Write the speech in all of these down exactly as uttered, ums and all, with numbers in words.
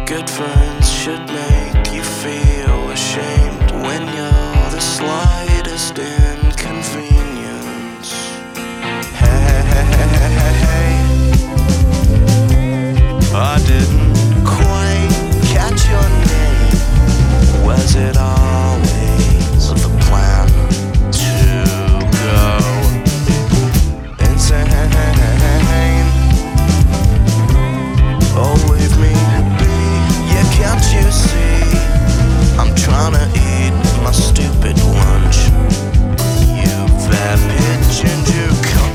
Good friends should make you feel ashamed when you're the slightest inconvenience. Hey, hey, hey, hey, hey, hey. I didn't quite catch your name. Was it always the plan to go insane? Oh, leave me be. Yeah, can't you see? I'm trying to eat my stupid lunch. You fat pigeon, you come.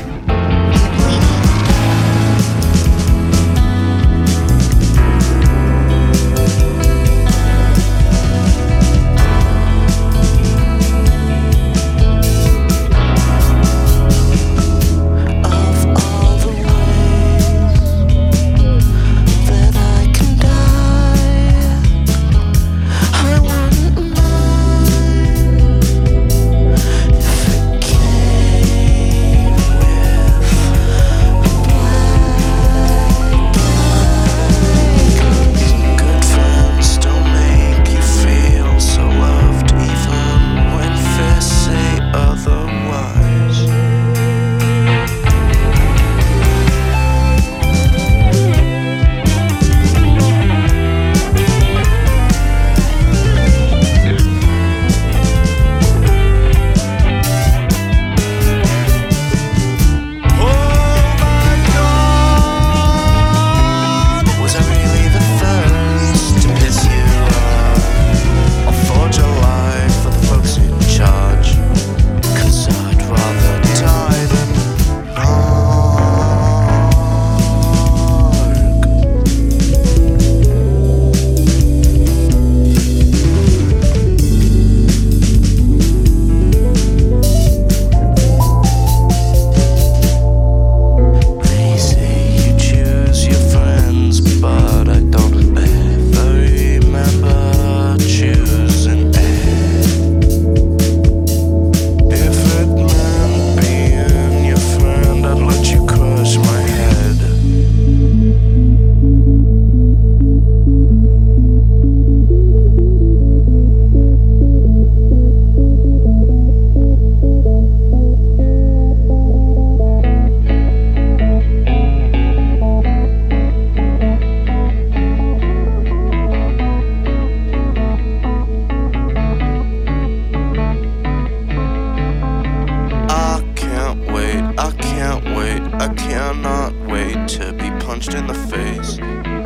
I cannot wait to be punched in the face.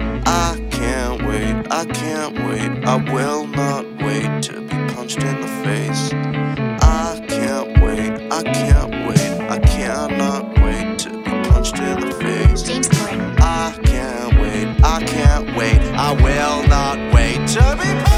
I can't wait, I can't wait, I will not wait to be punched in the face. I can't wait, I can't wait, I cannot wait to be punched in the face. James Corden. I can't wait, I can't wait, I will not wait to be punched.